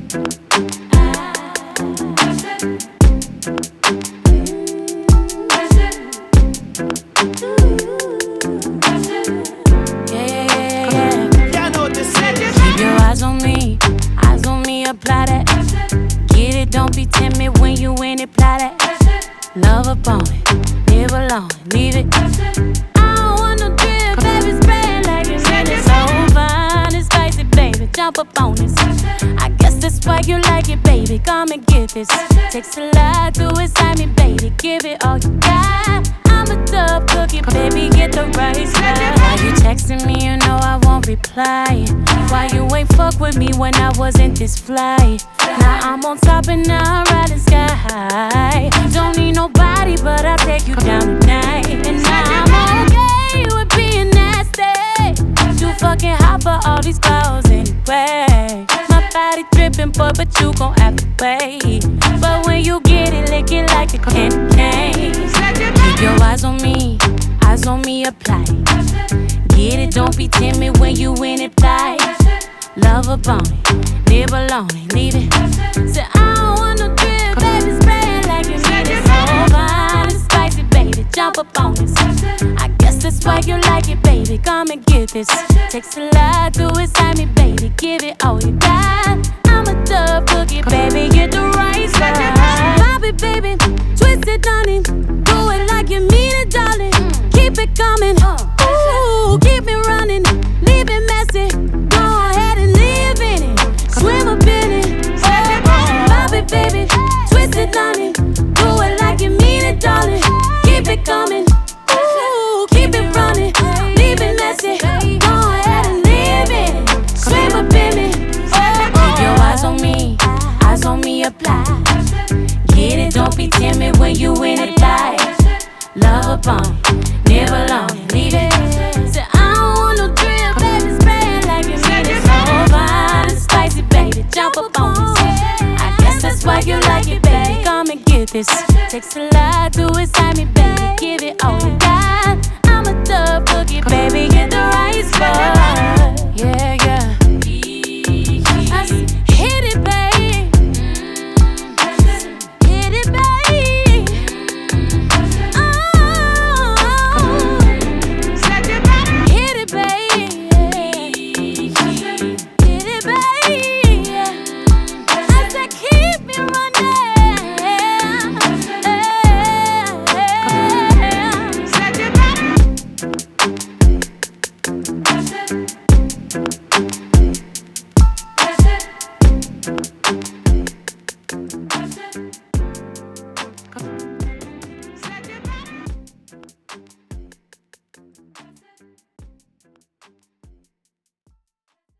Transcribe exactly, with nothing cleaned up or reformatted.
Apply that. Get it, don't be timid when you in it, apply that. Love upon it, live alone, leave it. I don't want no drip, baby, spray it like it's really so fine and spicy, baby, jump up on this. I guess that's why you like it, baby, come and get this. Takes a lot to excite me, baby, give it all you got. I'm a tough cookie, baby, get the right spot. Why you texting me, you know I won't reply. Why you ain't fuck with me when I wasn't this fly? Now I'm on top and now I'm riding sky high. Don't need nobody, but I'll take you down tonight. And now I'm okay with being nasty. Too fucking hot for all these clothes anyway. My body dripping, boy, but you gon' have to wait. But when you get it, lick it like a candy cane. Keep your eyes on me, eyes on me, apply. Get it, don't be timid when you in it, fly. Love upon it, live alone and leave it. Say I don't want no drip, baby, spray it like you need it. So fine and spicy, baby, jump up on this. I guess that's why you like it, baby, come and get this. Takes a lot to excite me, baby, give it all you got. I'm a tough cookie, baby, get the right spot. Pop it, baby, twist it, honey. Do it like you mean it, darling. Keep it coming, ooh, keep it running. Leave it messy, go ahead and live in it. Swim up in it, oh, oh. Pop it, baby, twist it, honey. Do it like you mean it, darling. Keep it coming, ooh, keep it running. Leave it messy, go ahead and live in it. Swim up in it, oh, oh. Keep your eyes on me, eyes on me, apply. Get it, don't be timid when you in it, fly. Love upon it, live alone and leave it. Say I don't want no drip, baby, spray it like you mean it. So fine and spicy, baby, jump up on this. I guess that's why you like it, baby, come and get this. Takes a lot to excite me, baby, give it all you got. I'm a tough cookie, baby, get the right spot. Yeah, yeah. I s- hit it, baby. Hit it, baby. Oh, hit it, baby. Hit it, baby. I said keep me running.